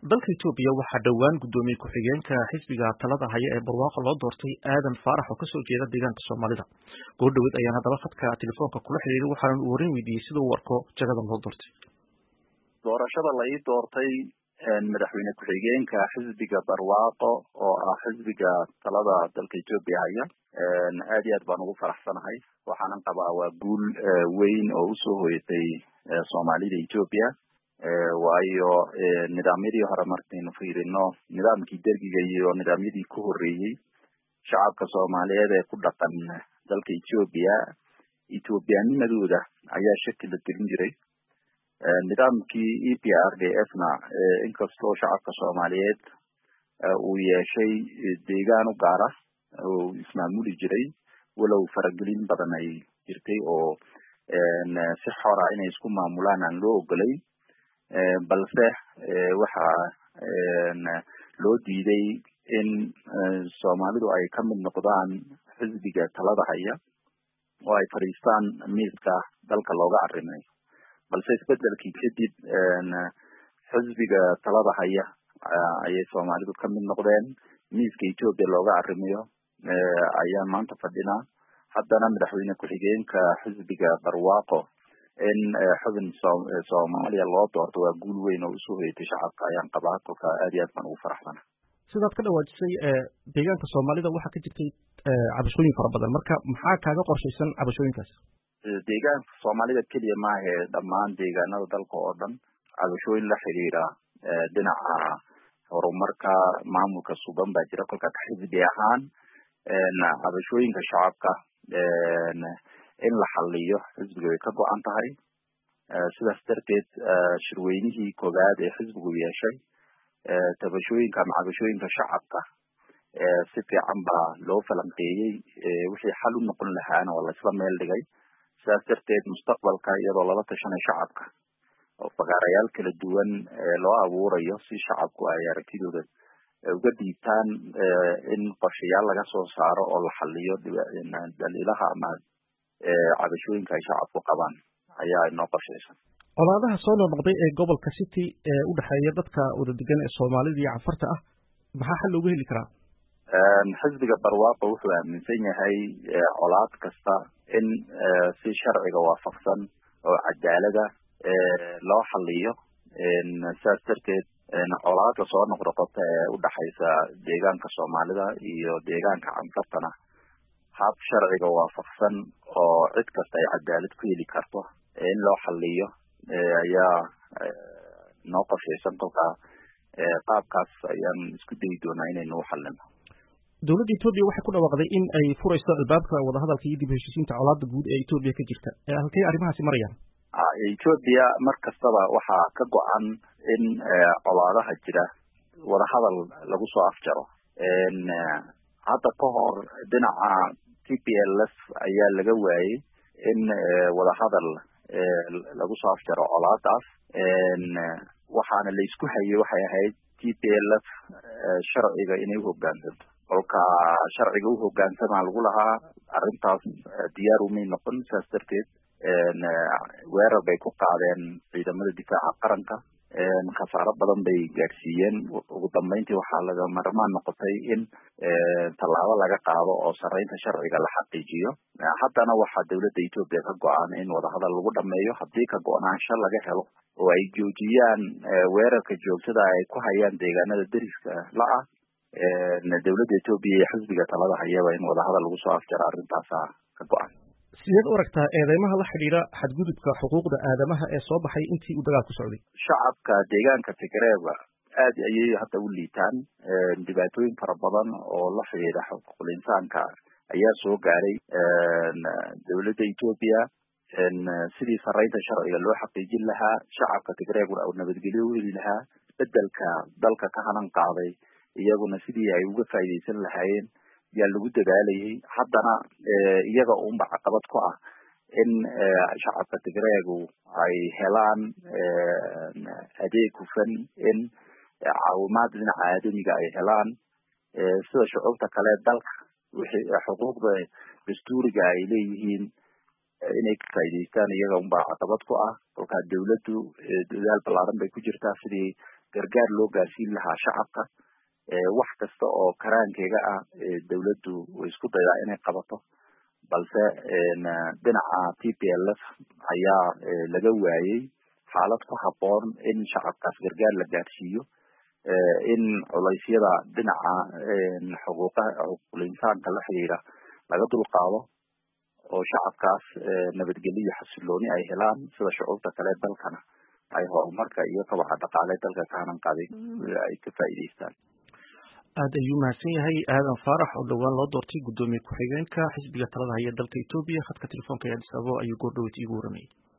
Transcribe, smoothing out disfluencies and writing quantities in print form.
dalka Itoobiya waxaa dhawaan gudoomiye ku-xigeenka xisbiga talada haya ee barwaaqo loo doortay Aadan Faarax oo kasoo jeeda deegaanka Soomaalida. Goordhaweed ayaan haddaba khadka telefoonka kula xiriiray waxaana uu warin weydiiyey sida uu arko jagadan loo doortay. Doorashada la ii doortay madaxweyne ku-xigeenka xisbiga barwaaqo oo ah xisbiga talada dalka Itoobiya haya aad iyo aad baan ugu faraxsanahay. Waxaanan qabaa waa guul weyn oo usoo hoyatay Soomaalida Itoobiya. waayo nidaamyadii hore markaynu fiirino nidaamkii dergiga iyo nidaamyadii ku horeeyay shacabka Soomaaliyeed ee ku dhaqan dalka Itoobiyaanimadooda ayaa shaki la gelin jiray. nidaamkii EPRDF-na inkastoo shacabka Soomaaliyeed uu yeeshay deegaan u gaar ah oo ismaamuli jiray walow faragelin badan ay jirtay oo si xor ah inay isku maamulaan aan loo ogolay balse waxa loo diiday in Soomaalidu ay ka mid noqdaan xisbiga talada haya oo ay fariistaan miiska dalka looga arrimay. balse isbedelkii kadib xisbiga talada haya ayay Soomaalidu ka mid noqdeen miiska Itoobiya looga arrimayo ayaa maanta fadhina. haddana madaxweyne ku-xigeenka xisbiga barwaaqo in xubin Soomaaliya loo doorto waa guul weyn oo usoo hoyatay shacabka ayaan qabaa. kolka aad iyo aad baan ugu faraxsana. sidaad ka dhawaajisay deegaanka Soomaalida waxaa ka jirtay cabashooyin fara badan, marka maxaa kaaga qorshaysan cabashooyinkaas? deegaanka Soomaalida keliya maahe dhammaan deegaanada dalka oo dhan cabashooyin la xiriira dhinaca horumarka maamulka sugan baa jira. kolka xisbi ahaan cabashooyinka shacabka in la xaliyo xisbiga way ka go'an tahay. sidaas darteed shirweynihii koowaad ee xisbigu yeeshay tabashooyinka ama cabashooyinka shacabka si fiican baa loo falanqeeyey. wixii xal u noqon lahaana waa laisla meel dhigay. sidaas darteed mustaqbalka iyadoo lala tashanay shacabka oo fagaarayaal kala duwan loo abuurayo si shacabku ay aragtidooda uga dhiibtaan in qorshayaal laga soo saaro oo la xaliyo daliilaha ama cabashooyinka ay shacabku qabaan ayaa inoo qorshaysan. colaadaha soo noqnoqday ee gobolka City ee u dhaxeeya dadka wada degan ee Soomaalida iyo Cafarta ah maxaa xal loogu heli karaa? xisbiga barwaaqo wuxuu aaminsan yahay colaad kasta in si sharciga waafaqsan oo cadaalada loo xaliyo. sidaas darteed colaadka soo noqnoqota ee u dhaxaysa deegaanka Soomaalida iyo deegaanka Cafartana hab sharciga waafaqsan oo cid kasta ay cadaalad ku heli karto in loo xaliyo ayaa noo qorshaysan. kolka qaabkaas ayaan isku dayi doonaa inaynu u xalino. dowladda Itoobiya waxay ku dhawaaqday in ay furayso albaabka wadahadalka iyo dib u heshiisiinta colaadda guud ee Itoobiya ka jirta. halkay arrimahaasi marayaan? Itoobiya mar kastaba waxaa ka go'an in colaadaha jira wadahadal lagu soo afjaro. hadda ka hor dhinaca TPLF ayaa laga waayay in wadahadal lagu soo afjaro colaadaas. waxaana la isku hayay waxay ahayd TPLF sharciga inay u hoggaansanto. kolka sharciga u hoggaansamaa lagu lahaa arrintaas diyaar umay noqon. sidaas darteed weerar bay ku qaadeen ciidamada difaaca qaranka. khasaaro badan bay gaadhsiiyeen. ugu dambeyntii waxaa laga marmaan noqotay in tallaabo laga qaado oo sarreynta sharciga la xaqiijiyo. haddana waxaa dowladda Itoobiya ka go'an in wadahadal lagu dhameeyo haddii ka go'naansho laga helo oo ay joojiyaan weerarka joogtada ay ku hayaan deegaanada deriska la-ah. dowladda Itoobiya iyo xisbiga talada hayaba in wadahadal lagu soo afjaro arrintaasa ka go'an. sideed u aragtaa eedeymaha la xidhiidha xadgudubka xuquuqda aadamaha ee soo baxay intii uu dagaalku socday? shacabka deegaanka Tigreega aad ayay hadda u liitaan. dhibaatooyin fara badan oo la xidhiidha xuquuqul insaanka ayaa soo gaaray. dowladda Itoobiya sidii sarreynta sharciga loo xaqiijin lahaa, shacabka Tigreeguna uu nabadgelyo u heli lahaa, bedelka dalka ka hanan qaaday iyaguna sidii ay uga faa'iidaysan lahaayeen yaa lagu dadaalayay. haddana iyaga unba caqabad ku ah in shacabka Tigreegu ay helaan adeeg hufan, in caawimaad dhinaca aadamiga ay helaan sida shucuubta kale dalka. wixii xuquuqda dastuuriga ay leeyihiin inay ka faa'iidaystaan iyaga unba caqabad ku ah. kolka dowladdu dadaal ballaaran bay ku jirtaa sidii gargaar loo gaarsiin lahaa shacabka wax kasta oo karaankeyga ah dawladdu way isku daydaa inay qabato balse dhinaca TPLF ayaa laga waayay xaalad ku habboon in shacabkaas gargaar la gaarsiiyo in culaysyada dhinaca xuquuqul insaanka la xiriira laga dulqaado oo shacabkaas nabadgelyo xasilooni ay helaan sida shucuubta kale dalkana ay horumarka iyo kobaca dhaqaale dalka ka hanan qaaday ay ka faa'iideystaan. aad ayuu mahadsan yahay aadan faarax oo dhowaan loo doortay guddoomiye ku-xigeenka xisbiga talada haya dalka Itoobiya khadka telefoonka ee Addis Ababa ayuu goordhoweyd iigu waramay.